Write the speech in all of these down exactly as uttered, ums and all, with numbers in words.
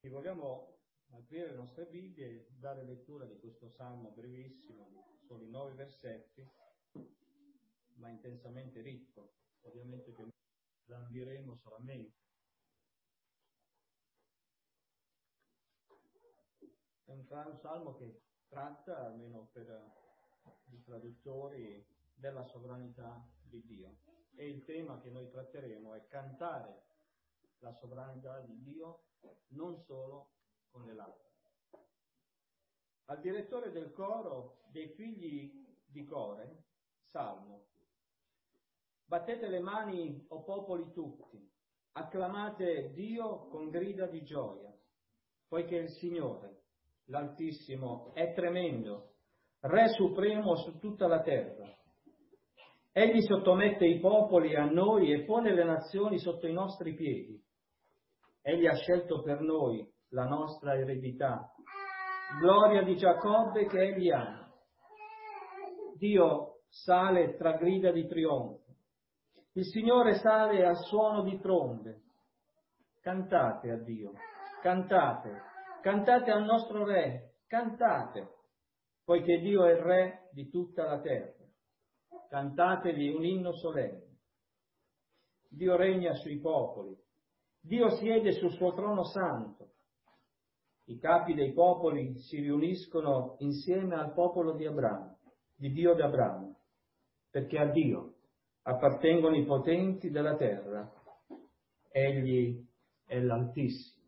Amici, vogliamo aprire le nostre Bibbie e dare lettura di questo salmo brevissimo, solo in nove versetti, ma intensamente ricco. Ovviamente che landiremo solamente. È un, un salmo che tratta, almeno per i traduttori, della sovranità di Dio. E il tema che noi tratteremo è cantare la sovranità di Dio non solo con le labbra. Al direttore del coro dei figli di Core, salmo: battete le mani, o popoli tutti, acclamate Dio con grida di gioia, poiché il Signore, l'Altissimo, è tremendo, Re supremo su tutta la terra. Egli sottomette i popoli a noi e pone le nazioni sotto i nostri piedi. Egli ha scelto per noi la nostra eredità, gloria di Giacobbe che egli ama. Dio sale tra grida di trionfo, il Signore sale a suono di trombe. Cantate a Dio, cantate, cantate al nostro Re, cantate, poiché Dio è il Re di tutta la terra. Cantatevi un inno solenne. Dio regna sui popoli, Dio siede sul suo trono santo. I capi dei popoli si riuniscono insieme al popolo di Abramo, di Dio di Abramo, perché a Dio appartengono i potenti della terra. Egli è l'Altissimo.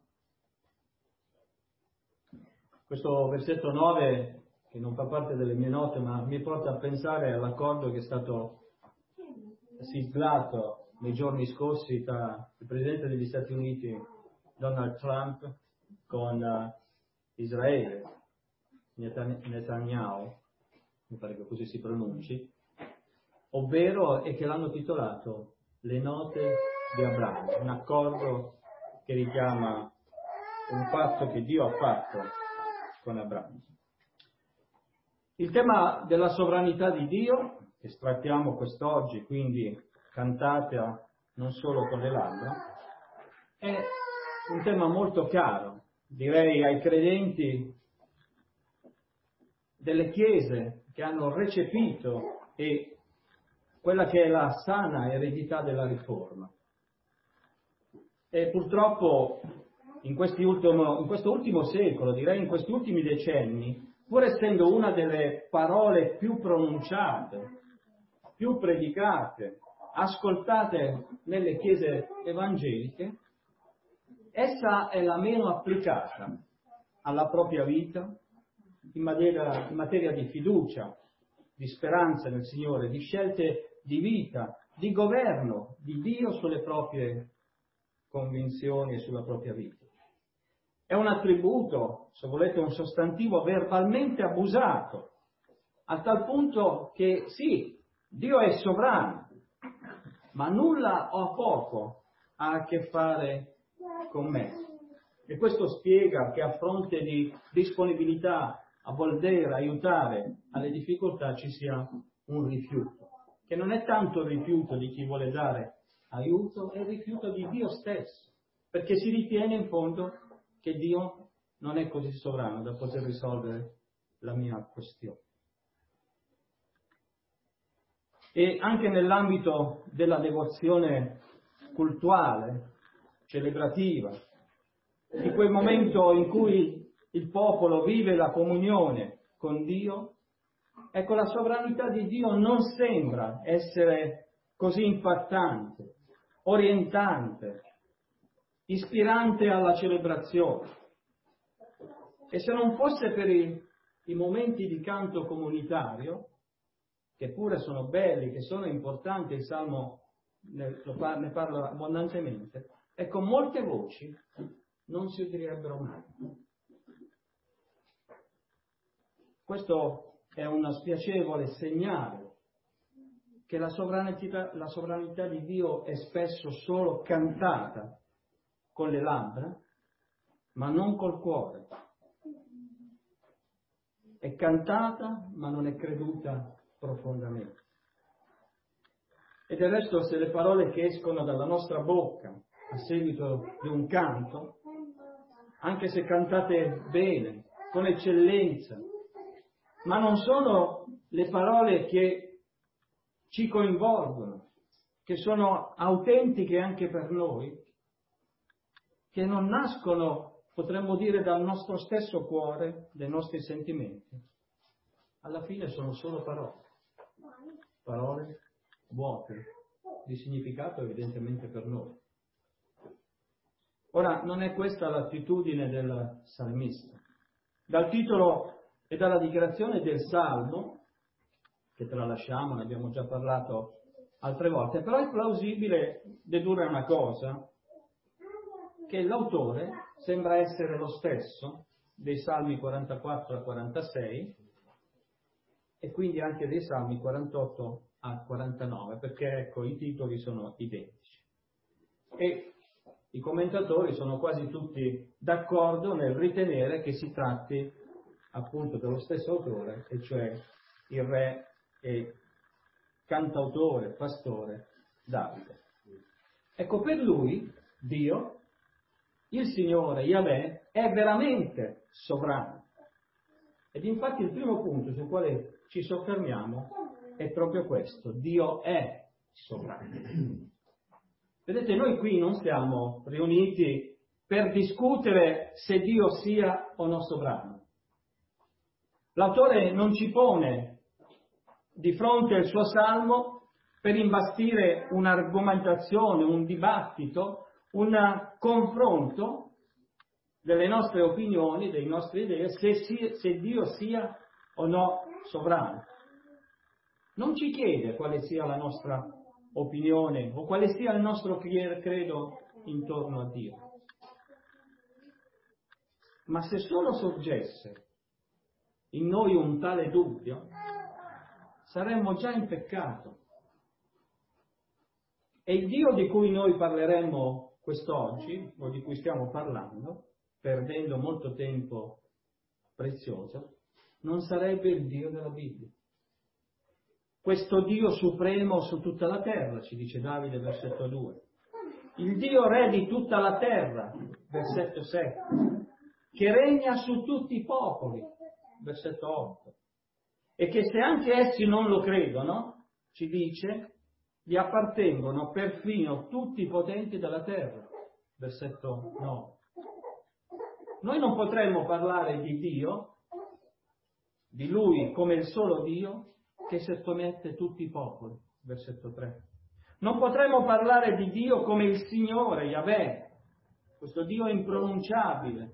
Questo versetto nove, che non fa parte delle mie note, ma mi porta a pensare all'accordo che è stato siglato nei giorni scorsi tra il Presidente degli Stati Uniti Donald Trump con uh, Israele, Netanyahu, mi pare che così si pronunci, ovvero e che l'hanno titolato Le note di Abramo, un accordo che richiama un patto che Dio ha fatto con Abramo. Il tema della sovranità di Dio, che trattiamo quest'oggi, quindi cantate non solo con le labbra, è un tema molto caro, direi, ai credenti delle chiese che hanno recepito e quella che è la sana eredità della Riforma. E purtroppo in, questi ultimo, in questo ultimo secolo, direi in questi ultimi decenni, pur essendo una delle parole più pronunciate, più predicate, ascoltate nelle chiese evangeliche, essa è la meno applicata alla propria vita in materia, in materia di fiducia, di speranza nel Signore, di scelte di vita, di governo di Dio sulle proprie convinzioni e sulla propria vita. È un attributo, se volete un sostantivo, verbalmente abusato, a tal punto che sì, Dio è sovrano, ma nulla o poco ha a che fare con me. E questo spiega che a fronte di disponibilità a voler aiutare alle difficoltà ci sia un rifiuto, che non è tanto il rifiuto di chi vuole dare aiuto, è il rifiuto di Dio stesso, perché si ritiene in fondo che Dio non è così sovrano da poter risolvere la mia questione. E anche nell'ambito della devozione cultuale, celebrativa, di quel momento in cui il popolo vive la comunione con Dio, ecco, la sovranità di Dio non sembra essere così impattante, orientante, ispirante alla celebrazione. E se non fosse per i, i momenti di canto comunitario, che pure sono belli, che sono importanti, il Salmo ne, lo par- ne parla abbondantemente, ecco, molte voci non si udirebbero mai. Questo è uno spiacevole segnale che la sovranità, la sovranità di Dio è spesso solo cantata con le labbra, ma non col cuore. È cantata, ma non è creduta profondamente. E del resto, se le parole che escono dalla nostra bocca a seguito di un canto anche se cantate bene, con eccellenza, ma non sono le parole che ci coinvolgono, che sono autentiche anche per noi, che non nascono, potremmo dire, dal nostro stesso cuore, dai nostri sentimenti. Alla fine sono solo parole, parole vuote, di significato evidentemente per noi. Ora, non è questa l'attitudine del salmista. Dal titolo e dalla dichiarazione del Salmo, che tralasciamo, ne abbiamo già parlato altre volte, però è plausibile dedurre una cosa, che l'autore sembra essere lo stesso dei Salmi quarantaquattro a quarantasei e quindi anche dei Salmi quarantotto a quarantanove, perché ecco i titoli sono identici. E i commentatori sono quasi tutti d'accordo nel ritenere che si tratti appunto dello stesso autore, e cioè il re e cantautore, pastore Davide. Ecco, per lui Dio, il Signore Yahweh, è veramente sovrano. Ed infatti il primo punto sul quale ci soffermiamo è proprio questo: Dio è sovrano. Vedete, noi qui non siamo riuniti per discutere se Dio sia o no sovrano. L'autore non ci pone di fronte al suo salmo per imbastire un'argomentazione, un dibattito, un confronto delle nostre opinioni, delle nostre idee, se, si, se Dio sia o no sovrano. Non ci chiede quale sia la nostra opinione o quale sia il nostro credo intorno a Dio. Ma se solo sorgesse in noi un tale dubbio, saremmo già in peccato. E il Dio di cui noi parleremo quest'oggi, o di cui stiamo parlando, perdendo molto tempo prezioso, non sarebbe il Dio della Bibbia. Questo Dio supremo su tutta la terra, ci dice Davide, versetto due. Il Dio re di tutta la terra, versetto sette. Che regna su tutti i popoli, versetto otto. E che se anche essi non lo credono, ci dice, gli appartengono perfino tutti i potenti della terra, versetto nove. Noi non potremmo parlare di Dio, di Lui come il solo Dio, che sottomette tutti i popoli, versetto tre. Non potremmo parlare di Dio come il Signore, Yahweh, questo Dio impronunciabile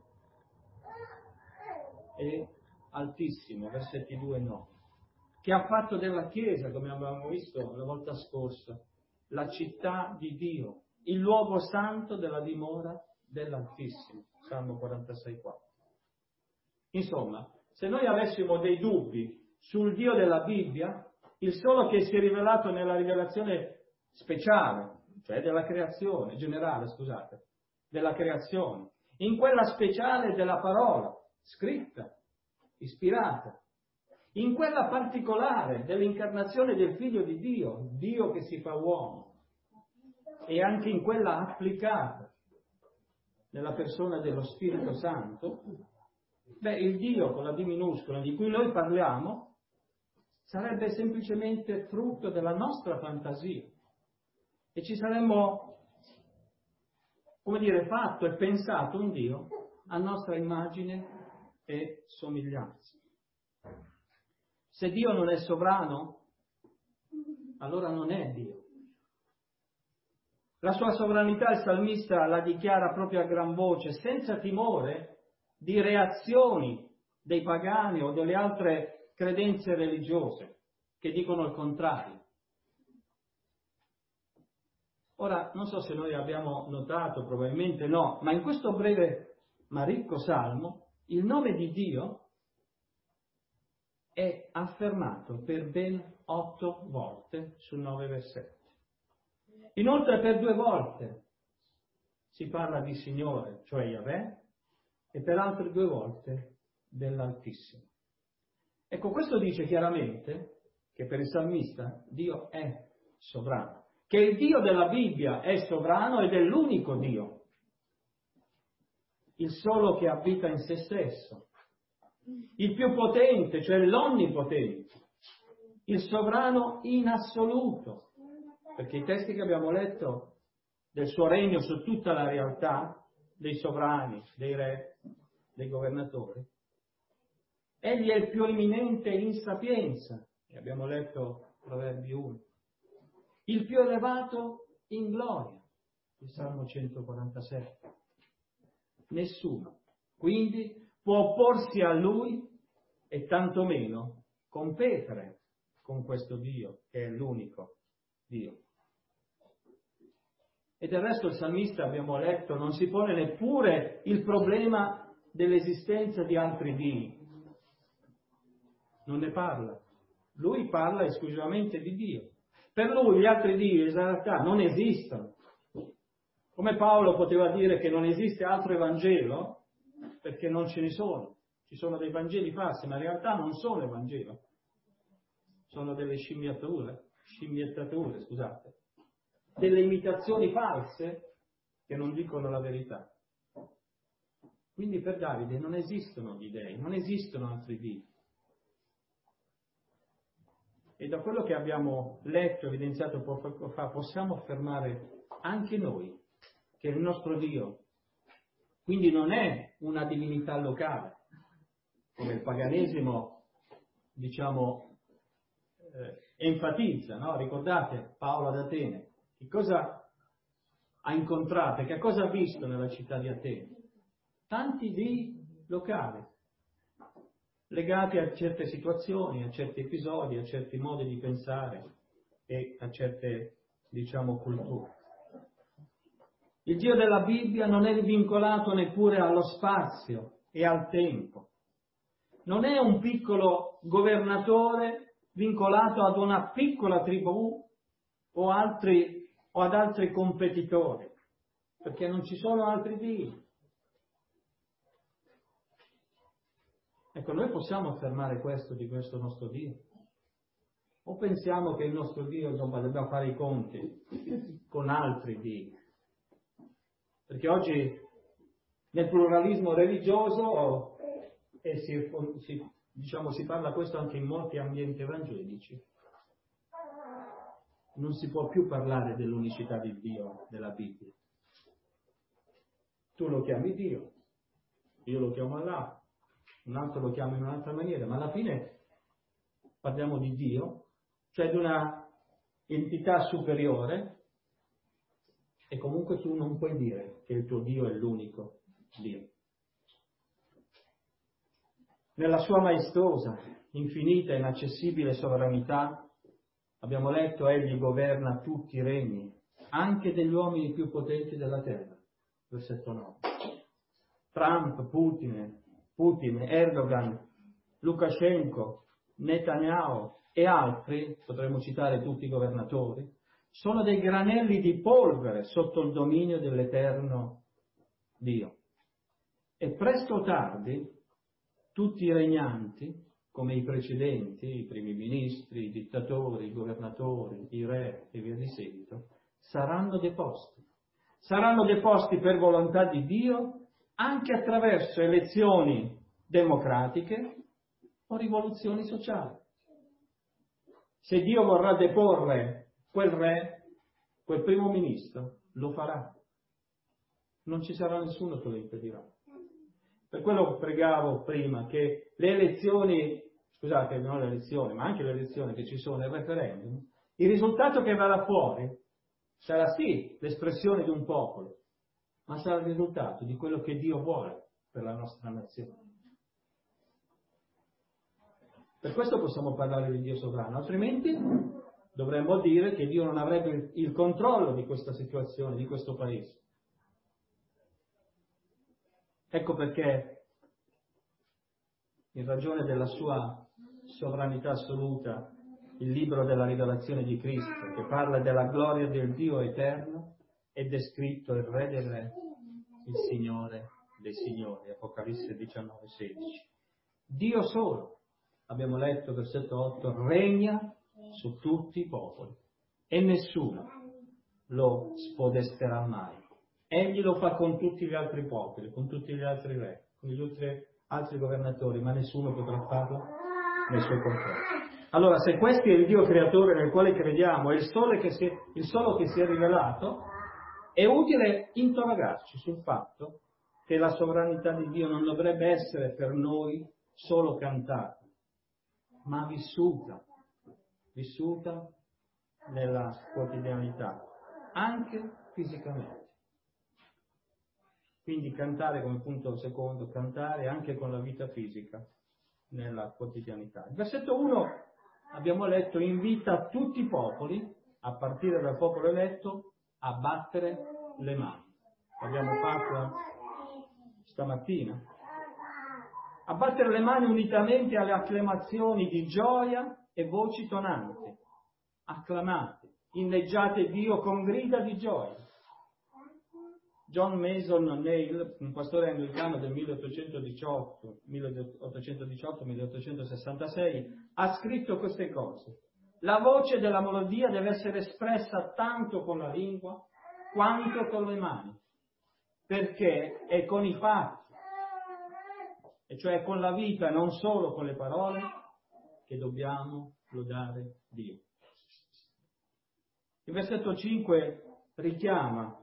e altissimo, versetti due e nove, che ha fatto della Chiesa, come abbiamo visto la volta scorsa, la città di Dio, il luogo santo della dimora dell'Altissimo, Salmo quarantasei quattro. Insomma, se noi avessimo dei dubbi sul Dio della Bibbia, il solo che si è rivelato nella rivelazione speciale, cioè della creazione, generale, scusate, della creazione, in quella speciale della parola, scritta, ispirata, in quella particolare dell'incarnazione del Figlio di Dio, Dio che si fa uomo, e anche in quella applicata nella persona dello Spirito Santo, beh, il Dio con la D minuscola di cui noi parliamo sarebbe semplicemente frutto della nostra fantasia e ci saremmo, come dire, fatto e pensato un Dio a nostra immagine e somiglianza. Se Dio non è sovrano, allora non è Dio. La sua sovranità il salmista la dichiara proprio a gran voce, senza timore di reazioni dei pagani o delle altre credenze religiose che dicono il contrario. Ora, non so se noi abbiamo notato, probabilmente no, ma in questo breve ma ricco salmo il nome di Dio è affermato per ben otto volte su nove versetti. Inoltre per due volte si parla di Signore, cioè Yahweh, e per altre due volte dell'Altissimo. Ecco, questo dice chiaramente che per il salmista Dio è sovrano, che il Dio della Bibbia è sovrano ed è l'unico Dio. il solo che abita in se stesso, il più potente, cioè l'onnipotente, il sovrano in assoluto, perché i testi che abbiamo letto del suo regno su tutta la realtà, dei sovrani, dei re, dei governatori, egli è il più eminente in sapienza, e abbiamo letto Proverbi uno, il più elevato in gloria, il Salmo centoquarantasette. Nessuno, quindi, può opporsi a lui e tantomeno competere con questo Dio, che è l'unico Dio. E del resto il salmista, abbiamo letto, non si pone neppure il problema dell'esistenza di altri Dii. Non ne parla. Lui parla esclusivamente di Dio. Per lui gli altri Dii in realtà non esistono. Come Paolo poteva dire che non esiste altro Evangelo, perché non ce ne sono. Ci sono dei Vangeli falsi, ma in realtà non sono Evangelo. Sono delle scimmiottature, scimmiettature, scusate. Delle imitazioni false che non dicono la verità. Quindi per Davide non esistono gli dei, non esistono altri Dio. E da quello che abbiamo letto, evidenziato poco fa, possiamo affermare anche noi che il nostro Dio, quindi non è una divinità locale, come il paganesimo, diciamo, eh, enfatizza, no? Ricordate Paolo ad Atene, che cosa ha incontrato, che cosa ha visto nella città di Atene? Tanti dei locali, legati a certe situazioni, a certi episodi, a certi modi di pensare e a certe, diciamo, culture. Il Dio della Bibbia non è vincolato neppure allo spazio e al tempo. Non è un piccolo governatore vincolato ad una piccola tribù o, altri, o ad altri competitori, perché non ci sono altri Dio. Ecco, noi possiamo affermare questo di questo nostro Dio? O pensiamo che il nostro Dio, insomma, dobbiamo fare i conti con altri Dio? Perché oggi nel pluralismo religioso, e si, si, diciamo, si parla questo anche in molti ambienti evangelici, non si può più parlare dell'unicità di Dio della Bibbia. Tu lo chiami Dio, io lo chiamo Allah, un altro lo chiama in un'altra maniera, ma alla fine parliamo di Dio, cioè di una entità superiore, e comunque tu non puoi dire che il tuo Dio è l'unico Dio. Nella sua maestosa, infinita e inaccessibile sovranità, abbiamo letto, egli governa tutti i regni, anche degli uomini più potenti della terra. Versetto nove. Trump, Putin, Putin, Erdogan, Lukashenko, Netanyahu e altri, potremmo citare tutti i governatori, sono dei granelli di polvere sotto il dominio dell'eterno Dio. E presto o tardi tutti i regnanti, come i precedenti, i primi ministri, i dittatori, i governatori, i re e via di seguito, saranno deposti. Saranno deposti per volontà di Dio anche attraverso elezioni democratiche o rivoluzioni sociali. Se Dio vorrà deporre quel re, quel primo ministro, lo farà. Non ci sarà nessuno che lo impedirà. Per quello pregavo prima che le elezioni, scusate, non le elezioni, ma anche le elezioni che ci sono, il referendum, il risultato che verrà fuori sarà sì l'espressione di un popolo, ma sarà il risultato di quello che Dio vuole per la nostra nazione. Per questo possiamo parlare di Dio sovrano, altrimenti dovremmo dire che Dio non avrebbe il controllo di questa situazione, di questo paese. Ecco perché, in ragione della sua sovranità assoluta, il libro della rivelazione di Cristo, che parla della gloria del Dio eterno, è descritto il Re del Re, il Signore dei Signori, Apocalisse diciannove sedici. Dio solo, abbiamo letto versetto otto, regna su tutti i popoli e nessuno lo spodesterà mai. Egli lo fa con tutti gli altri popoli, con tutti gli altri re, con gli altri, altri governatori, ma nessuno potrà farlo nei suoi confronti. Allora, se questo è il Dio creatore nel quale crediamo, è il sole che si è, il solo che si è rivelato, è utile interrogarci sul fatto che la sovranità di Dio non dovrebbe essere per noi solo cantata, ma vissuta, vissuta nella quotidianità, anche fisicamente. Quindi cantare come punto secondo, cantare anche con la vita fisica nella quotidianità. Il versetto uno, abbiamo letto, invita tutti i popoli, a partire dal popolo eletto, a battere le mani. L'abbiamo fatto stamattina. A battere le mani unitamente alle acclamazioni di gioia e voci tonanti. Acclamate, inneggiate Dio con grida di gioia. John Mason Neil, un pastore anglicano del milleottocentodiciotto milleottocentosessantasei, ha scritto queste cose. La voce della melodia deve essere espressa tanto con la lingua quanto con le mani, perché è con i fatti, e cioè con la vita, non solo con le parole, che dobbiamo lodare Dio. Il versetto cinque richiama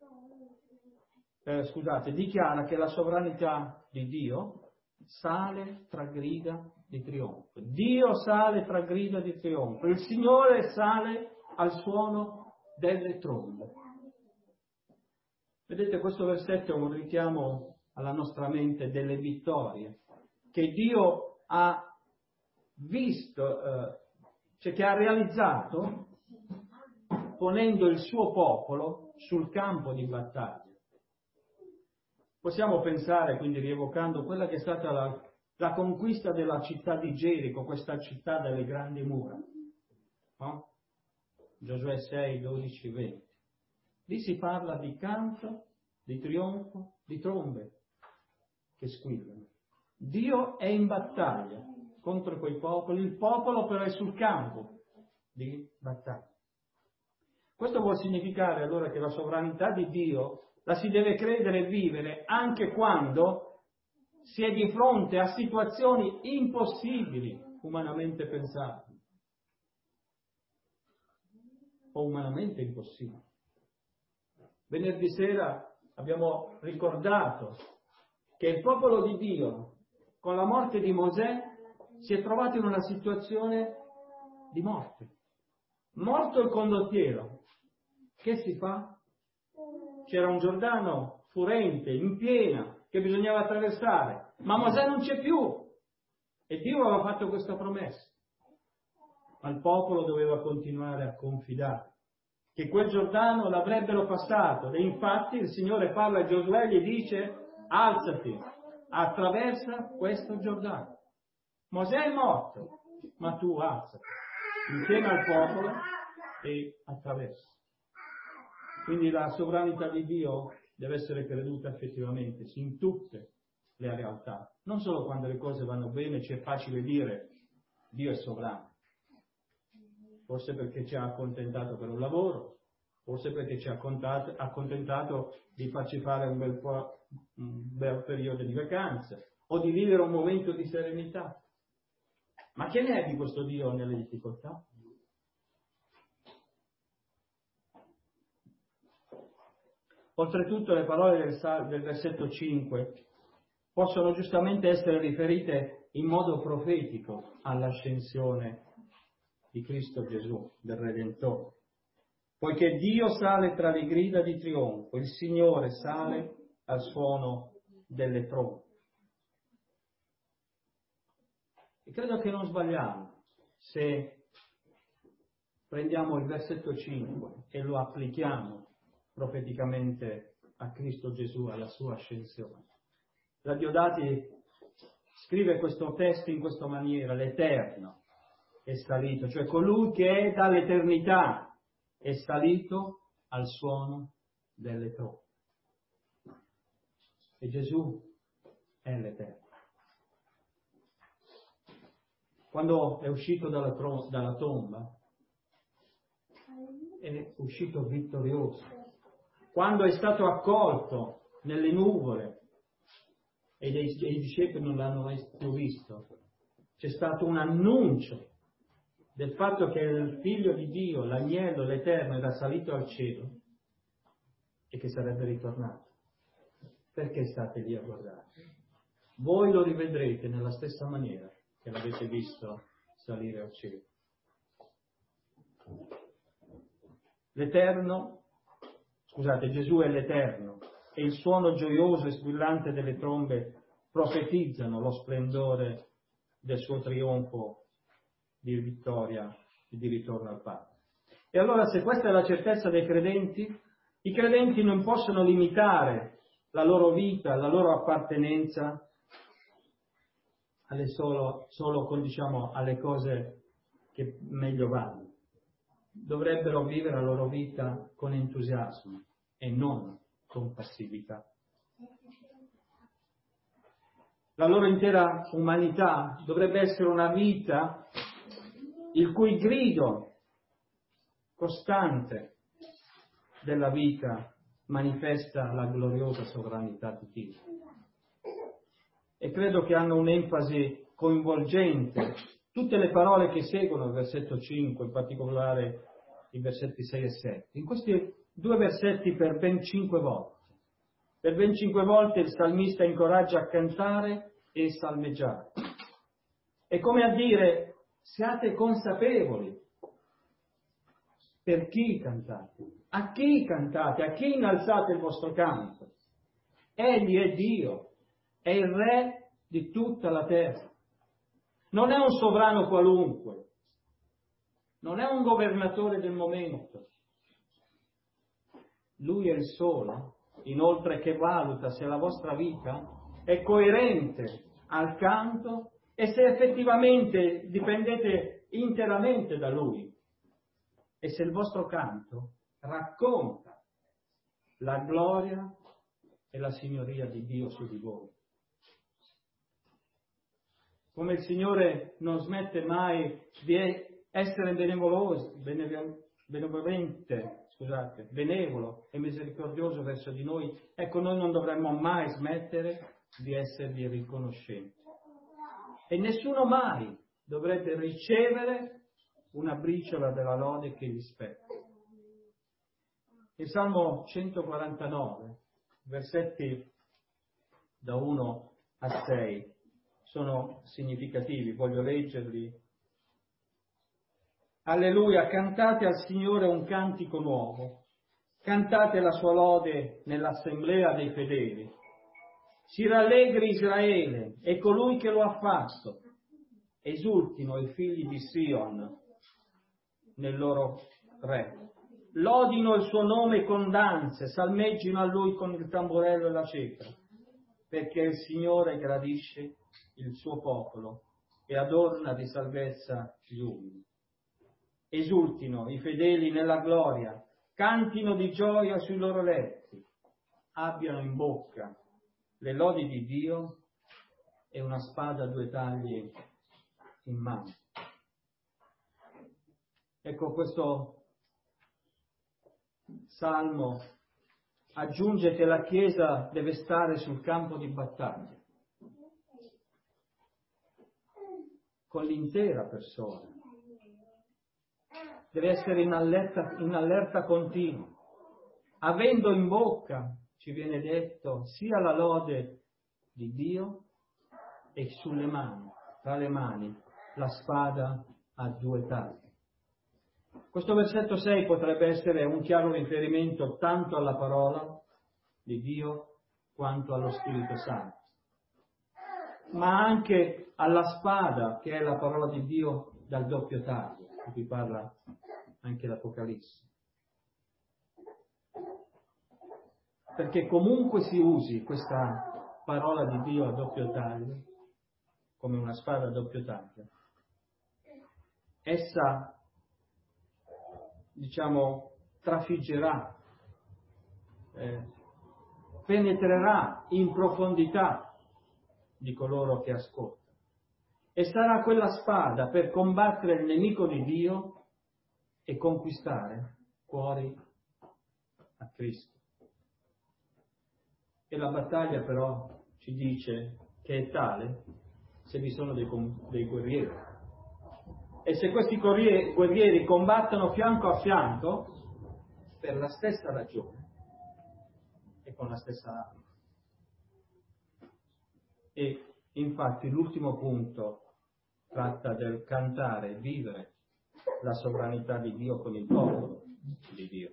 Eh, scusate, dichiara che la sovranità di Dio sale tra grida di trionfo. Dio sale tra grida di trionfo. Il Signore sale al suono delle trombe. Vedete, questo versetto è un richiamo alla nostra mente delle vittorie che Dio ha visto, eh, cioè che ha realizzato ponendo il suo popolo sul campo di battaglia. Possiamo pensare, quindi rievocando quella che è stata la, la conquista della città di Gerico, questa città delle grandi mura, no? Giosuè sei, dodici, venti. Lì si parla di canto, di trionfo, di trombe che squillano. Dio è in battaglia contro quei popoli, il popolo però è sul campo di battaglia. Questo vuol significare allora che la sovranità di Dio la si deve credere e vivere anche quando si è di fronte a situazioni impossibili, umanamente pensabili, o umanamente impossibili. Venerdì sera abbiamo ricordato che il popolo di Dio, con la morte di Mosè, si è trovato in una situazione di morte. Morto il condottiero, che si fa? C'era un Giordano furente, in piena, che bisognava attraversare, ma Mosè non c'è più e Dio aveva fatto questa promessa, ma il popolo doveva continuare a confidare che quel Giordano l'avrebbero passato, e infatti il Signore parla a Giosuè e gli dice: alzati, attraversa questo Giordano. Mosè è morto, ma tu alzati insieme al popolo e attraversa. Quindi la sovranità di Dio deve essere creduta effettivamente in tutte le realtà, non solo quando le cose vanno bene ci è facile dire Dio è sovrano, forse perché ci ha accontentato per un lavoro, forse perché ci ha accontentato di farci fare un bel, po', un bel periodo di vacanze o di vivere un momento di serenità. Ma che ne è di questo Dio nelle difficoltà? Oltretutto le parole del, del versetto cinque possono giustamente essere riferite in modo profetico all'ascensione di Cristo Gesù, del Redentore. Poiché Dio sale tra le grida di trionfo, il Signore sale al suono delle trombe. E credo che non sbagliamo se prendiamo il versetto cinque e lo applichiamo profeticamente a Cristo Gesù, alla sua ascensione. La Diodati scrive questo testo in questa maniera: l'Eterno è salito, cioè colui che è dall'eternità è salito al suono delle trombe. E Gesù è l'Eterno. Quando è uscito dalla, trom- dalla tomba, è uscito vittorioso. quando è stato accolto nelle nuvole e i, e i discepoli non l'hanno mai più visto, c'è stato un annuncio del fatto che il Figlio di Dio, l'agnello, l'Eterno, era salito al cielo e che sarebbe ritornato. Perché state lì a guardare? Voi lo rivedrete nella stessa maniera che l'avete visto salire al cielo. L'Eterno, scusate, Gesù è l'Eterno e il suono gioioso e squillante delle trombe profetizzano lo splendore del suo trionfo di vittoria e di ritorno al Padre. E allora, se questa è la certezza dei credenti, i credenti non possono limitare la loro vita, la loro appartenenza alle solo, solo con, diciamo, alle cose che meglio vanno. Dovrebbero vivere la loro vita con entusiasmo e non con passività. La loro intera umanità dovrebbe essere una vita il cui grido costante della vita manifesta la gloriosa sovranità di Dio. E credo che hanno un'enfasi coinvolgente tutte le parole che seguono il versetto cinque, in particolare i versetti sei e sette. In questi due versetti per ben cinque volte, per ben cinque volte il salmista incoraggia a cantare e salmeggiare. È come a dire: siate consapevoli. Per chi cantate? A chi cantate? A chi innalzate il vostro canto? Egli è Dio, è il Re di tutta la terra. Non è un sovrano qualunque, non è un governatore del momento. Lui è il solo, inoltre, che valuta se la vostra vita è coerente al canto e se effettivamente dipendete interamente da Lui e se il vostro canto racconta la gloria e la signoria di Dio su di voi. Come il Signore non smette mai di essere benevoloso, benevolente, scusate, benevolo e misericordioso verso di noi, ecco, noi non dovremmo mai smettere di essergli riconoscenti. E nessuno mai dovrebbe ricevere una briciola della lode che gli spetta. Il Salmo centoquarantanove, versetti da uno a sei, sono significativi, voglio leggerli. Alleluia, cantate al Signore un cantico nuovo, cantate la sua lode nell'assemblea dei fedeli. Si rallegri Israele e colui che lo ha fatto, esultino i figli di Sion nel loro re. Lodino il suo nome con danze, salmeggino a lui con il tamburello e la cifra, perché il Signore gradisce il suo popolo e adorna di salvezza gli umili. Esultino i fedeli nella gloria, cantino di gioia sui loro letti, abbiano in bocca le lodi di Dio e una spada a due tagli in mano. Ecco, questo Salmo aggiunge che la Chiesa deve stare sul campo di battaglia con l'intera persona, deve essere in allerta, in allerta continua, avendo in bocca, ci viene detto, sia la lode di Dio e sulle mani, tra le mani, la spada a due tagli. Questo versetto sei potrebbe essere un chiaro riferimento tanto alla parola di Dio quanto allo Spirito Santo, ma anche alla spada che è la parola di Dio dal doppio taglio, di cui parla anche l'Apocalisse. Perché comunque si usi questa parola di Dio a doppio taglio, come una spada a doppio taglio, essa, diciamo, trafiggerà, eh, penetrerà in profondità di coloro che ascoltano e sarà quella spada per combattere il nemico di Dio e conquistare cuori a Cristo. E la battaglia però ci dice che è tale se vi sono dei, dei guerrieri. E se questi guerrieri combattono fianco a fianco per la stessa ragione e con la stessa arma. E infatti l'ultimo punto tratta del cantare e vivere la sovranità di Dio con il popolo di Dio.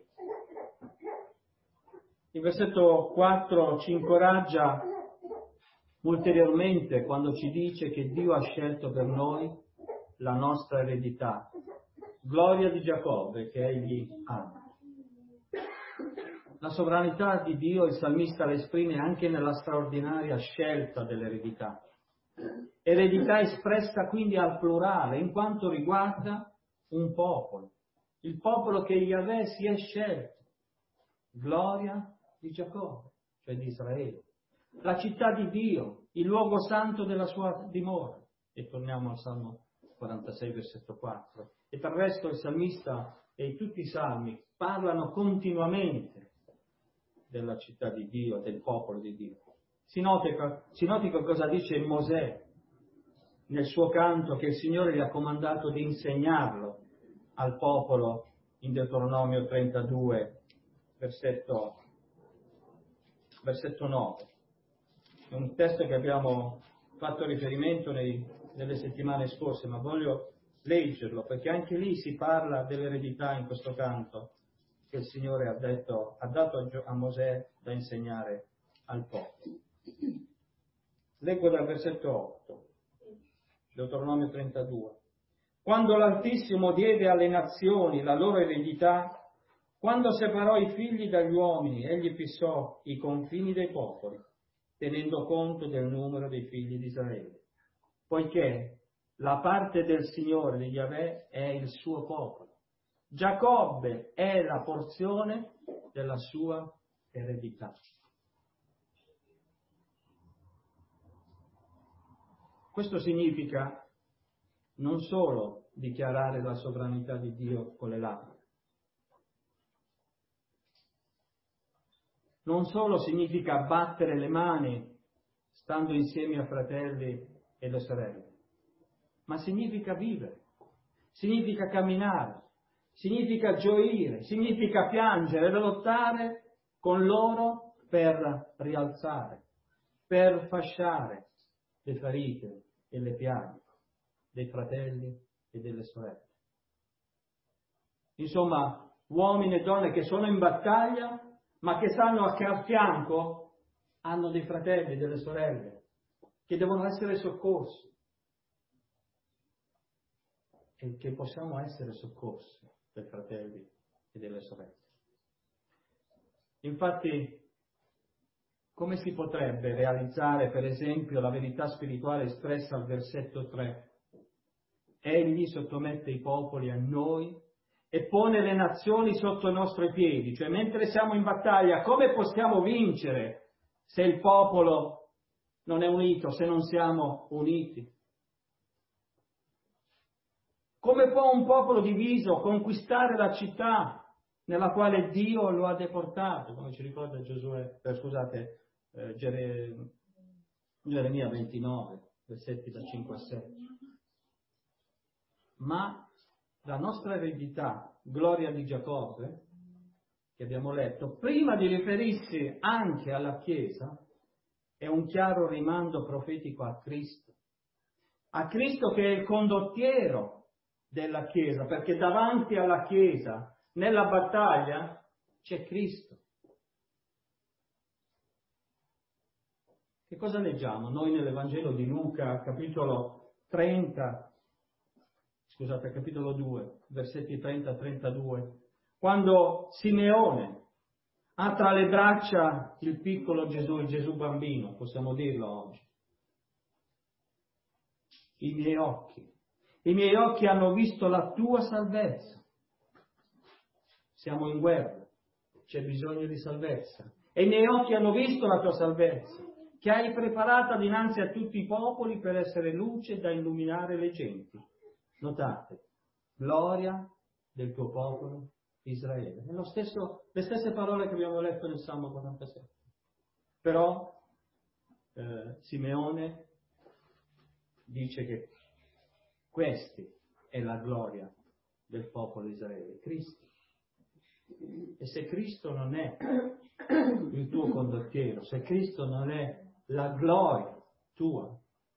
Il versetto quattro ci incoraggia ulteriormente quando ci dice che Dio ha scelto per noi la nostra eredità, gloria di Giacobbe che egli ama. La sovranità di Dio il salmista la esprime anche nella straordinaria scelta dell'eredità. Eredità espressa quindi al plurale, in quanto riguarda un popolo, il popolo che Yahweh si è scelto, gloria di Giacobbe, cioè di Israele, la città di Dio, il luogo santo della sua dimora. E torniamo al Salmo quarantasei, versetto quattro. E per il resto il salmista e tutti i salmi parlano continuamente della città di Dio, del popolo di Dio. Si noti, si noti cosa dice Mosè nel suo canto che il Signore gli ha comandato di insegnarlo al popolo in Deuteronomio trentadue, versetto, versetto nove. È un testo che abbiamo fatto riferimento nei, nelle settimane scorse, ma voglio leggerlo perché anche lì si parla dell'eredità in questo canto che il Signore ha, detto, ha dato a Mosè da insegnare al popolo. Leggo dal versetto otto, Deuteronomio trentadue. Quando l'Altissimo diede alle nazioni la loro eredità, quando separò i figli dagli uomini, egli fissò i confini dei popoli, tenendo conto del numero dei figli di Israele, poiché la parte del Signore di Yahweh è il suo popolo. Giacobbe è la porzione della sua eredità. Questo significa non solo dichiarare la sovranità di Dio con le labbra, non solo significa battere le mani stando insieme a fratelli e le sorelle, ma significa vivere, significa camminare, significa gioire, significa piangere e lottare con loro per rialzare, per fasciare le ferite e le piaghe dei fratelli e delle sorelle. Insomma, uomini e donne che sono in battaglia, ma che sanno che a fianco hanno dei fratelli e delle sorelle che devono essere soccorsi e che possiamo essere soccorsi dai fratelli e delle sorelle. Infatti, come si potrebbe realizzare, per esempio, la verità spirituale espressa al versetto tre? Egli sottomette i popoli a noi e pone le nazioni sotto i nostri piedi. Cioè, mentre siamo in battaglia, come possiamo vincere se il popolo non è unito, se non siamo uniti? Come può un popolo diviso conquistare la città nella quale Dio lo ha deportato? Come ci ricorda Giosuè, eh, scusate, eh, Gere, Geremia ventinove, versetti da cinque a sei. Ma la nostra eredità, gloria di Giacobbe, che abbiamo letto, prima di riferirsi anche alla Chiesa, è un chiaro rimando profetico a Cristo. A Cristo che è il condottiero della Chiesa, perché davanti alla Chiesa, nella battaglia, c'è Cristo. Che cosa leggiamo noi nell'Evangelo di Luca, capitolo trenta, scusate, capitolo due, versetti trenta a trentadue, quando Simeone ha tra le braccia il piccolo Gesù, il Gesù bambino, possiamo dirlo oggi. I miei occhi, i miei occhi hanno visto la tua salvezza. Siamo in guerra, c'è bisogno di salvezza. E i miei occhi hanno visto la tua salvezza, che hai preparata dinanzi a tutti i popoli per essere luce da illuminare le genti. Notate, gloria del tuo popolo Israele. È lo stesso, le stesse parole che abbiamo letto nel Salmo quarantasette. Però eh, Simeone dice che questa è la gloria del popolo di Israele, Cristo. E se Cristo non è il tuo condottiero, se Cristo non è la gloria tua,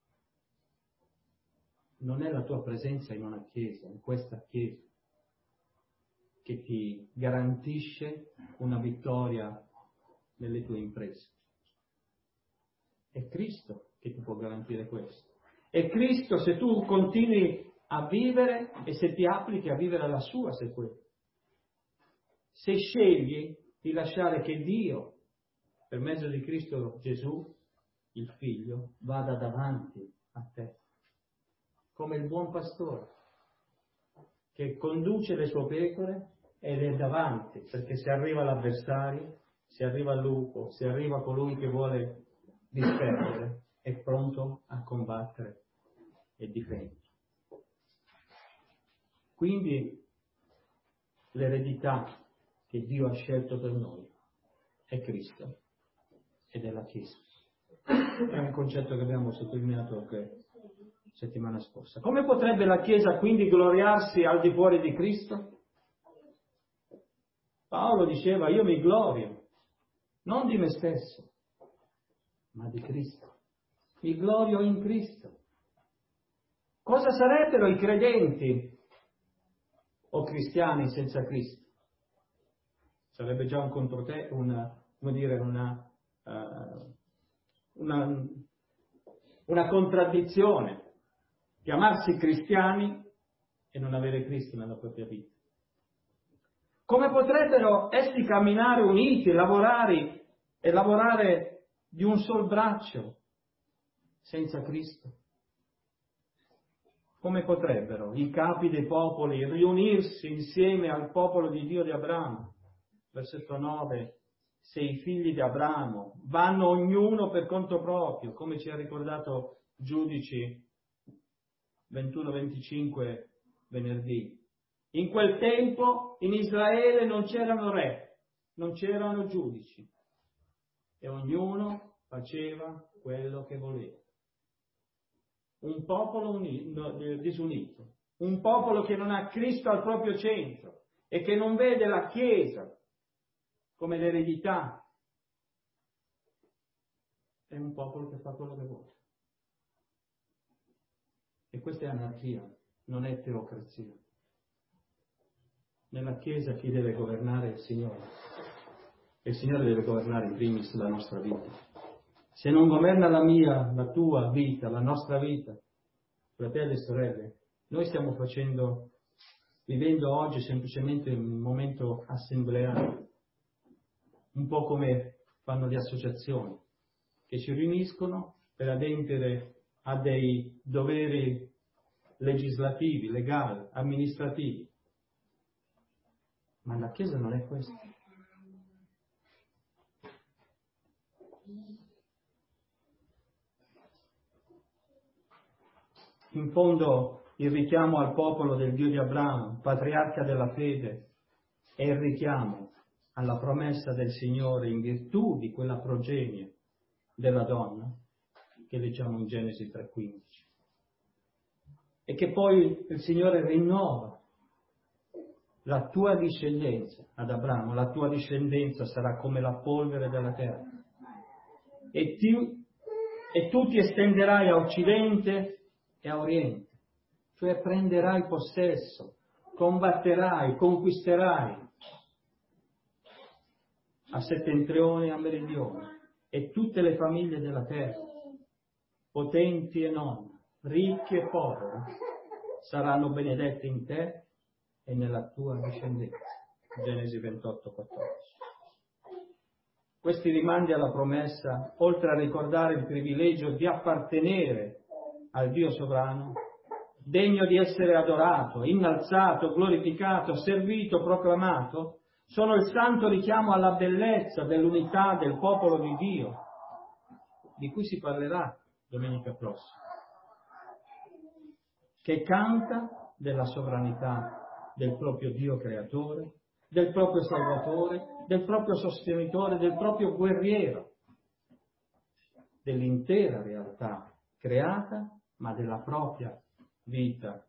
non è la tua presenza in una chiesa, in questa chiesa, che ti garantisce una vittoria nelle tue imprese. È Cristo che ti può garantire questo. È Cristo se tu continui a vivere e se ti applichi a vivere la sua sequenza. Se scegli di lasciare che Dio, per mezzo di Cristo Gesù, il Figlio, vada davanti a te, come il buon pastore, che conduce le sue pecore ed è davanti, perché se arriva l'avversario, se arriva il lupo, se arriva colui che vuole disperdere, è pronto a combattere e difendere. Quindi l'eredità che Dio ha scelto per noi è Cristo ed è la Chiesa. È un concetto che abbiamo sottolineato anche settimana scorsa. Come potrebbe la Chiesa quindi gloriarsi al di fuori di Cristo? Paolo diceva: io mi glorio non di me stesso, ma di Cristo. Mi glorio in Cristo. Cosa sarebbero i credenti o cristiani senza Cristo? Sarebbe già un controte, una, come dire, una, uh, una, una contraddizione. Chiamarsi cristiani e non avere Cristo nella propria vita. Come potrebbero essi camminare uniti, lavorare e lavorare di un sol braccio senza Cristo? Come potrebbero i capi dei popoli riunirsi insieme al popolo di Dio di Abramo? Versetto nove, se i figli di Abramo vanno ognuno per conto proprio, come ci ha ricordato Giudici ventuno venticinque venerdì. In quel tempo in Israele non c'erano re, non c'erano giudici e ognuno faceva quello che voleva. Un popolo unito, disunito, un popolo che non ha Cristo al proprio centro e che non vede la Chiesa come l'eredità, è un popolo che fa quello che vuole. E questa è anarchia, non è teocrazia. Nella Chiesa chi deve governare è il Signore. E il Signore deve governare in primis la nostra vita. Se non governa la mia, la tua vita, la nostra vita, fratelli e sorelle, noi stiamo facendo, vivendo oggi semplicemente un momento assembleare, un po' come fanno le associazioni, che si riuniscono per adempiere a dei doveri legislativi, legali, amministrativi. Ma la Chiesa non è questo. In fondo il richiamo al popolo del Dio di Abramo, patriarca della fede, è il richiamo alla promessa del Signore in virtù di quella progenie della donna che leggiamo in Genesi tre quindici. E che poi il Signore rinnova la tua discendenza ad Abramo, la tua discendenza sarà come la polvere della terra. E, ti, e tu ti estenderai a occidente e a oriente, cioè prenderai possesso, combatterai, conquisterai a settentrione e a meridione, e tutte le famiglie della terra, potenti e non, ricchi e poveri, saranno benedette in te e nella tua discendenza. Genesi ventotto quattordici. Questi rimandi alla promessa, oltre a ricordare il privilegio di appartenere al Dio sovrano, degno di essere adorato, innalzato, glorificato, servito, proclamato, sono il santo richiamo alla bellezza dell'unità del popolo di Dio, di cui si parlerà domenica prossima, che canta della sovranità del proprio Dio creatore, del proprio Salvatore, del proprio sostenitore, del proprio guerriero. dell'intera realtà creata, ma della propria vita,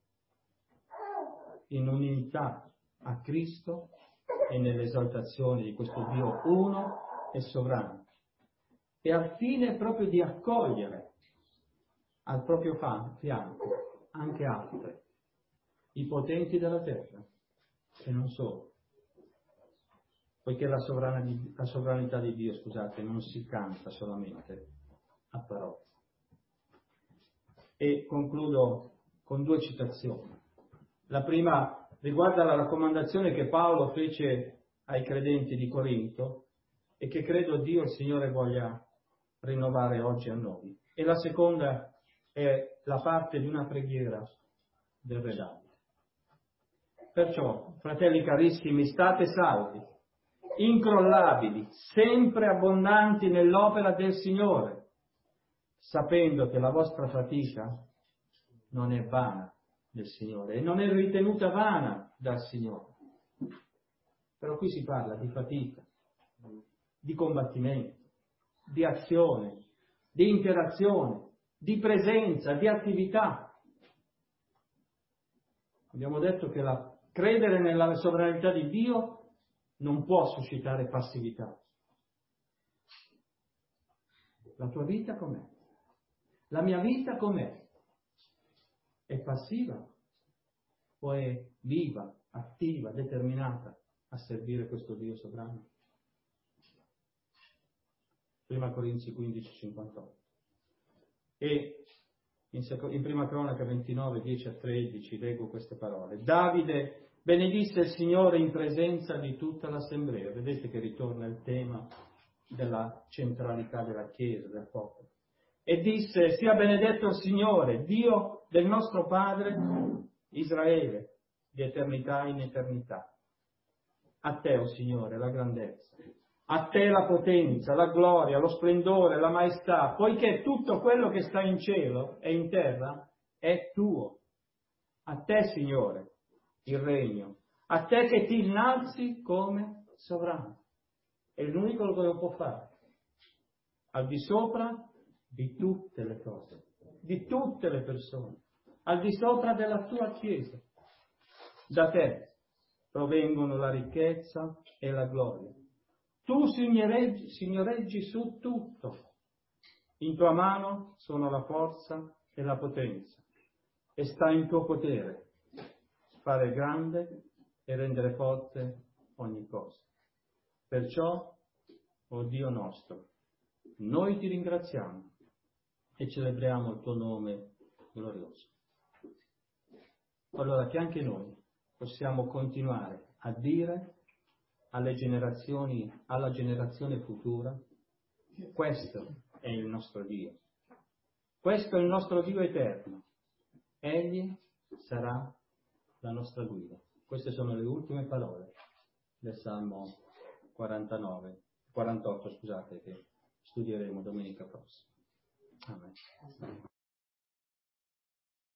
in unità a Cristo e nell'esaltazione di questo Dio uno e sovrano, e al fine proprio di accogliere al proprio fianco anche altri, i potenti della terra, e non solo, poiché la, sovrani, la sovranità di Dio, scusate, non si canta solamente a parole. E concludo con due citazioni. La prima riguarda la raccomandazione che Paolo fece ai credenti di Corinto e che credo Dio il Signore voglia rinnovare oggi a noi. E la seconda è la parte di una preghiera del Re Davide. Perciò, fratelli carissimi, state saldi, incrollabili, sempre abbondanti nell'opera del Signore, sapendo che la vostra fatica non è vana del Signore e non è ritenuta vana dal Signore. Però qui si parla di fatica, di combattimento, di azione, di interazione, di presenza, di attività. Abbiamo detto che la, credere nella sovranità di Dio non può suscitare passività. La tua vita com'è? La mia vita com'è? È passiva o è viva, attiva, determinata a servire questo Dio sovrano? Prima Corinzi quindici cinquantotto. E in, seco- in Prima Cronaca ventinove dieci a tredici leggo queste parole. Davide benedisse il Signore in presenza di tutta l'assemblea. Vedete che ritorna il tema della centralità della Chiesa, del popolo. E disse: sia benedetto il Signore, Dio del nostro Padre Israele, di eternità in eternità. A te, o oh Signore, la grandezza, a te la potenza, la gloria, lo splendore, la maestà, poiché tutto quello che sta in cielo e in terra è tuo. A te, Signore, il regno, a te che ti innalzi come sovrano. È l'unico che lo può fare, al di sopra di tutte le cose, di tutte le persone, al di sopra della tua Chiesa. Da te provengono la ricchezza e la gloria. Tu signoreggi, signoreggi su tutto. In tua mano sono la forza e la potenza, e sta in tuo potere fare grande e rendere forte ogni cosa. Perciò, o Dio nostro, noi ti ringraziamo e celebriamo il tuo nome glorioso. Allora che anche noi possiamo continuare a dire alle generazioni, alla generazione futura: questo è il nostro Dio, questo è il nostro Dio eterno, Egli sarà la nostra guida. Queste sono le ultime parole del Salmo quarantanove, quarantotto, scusate, che studieremo domenica prossima. Amen.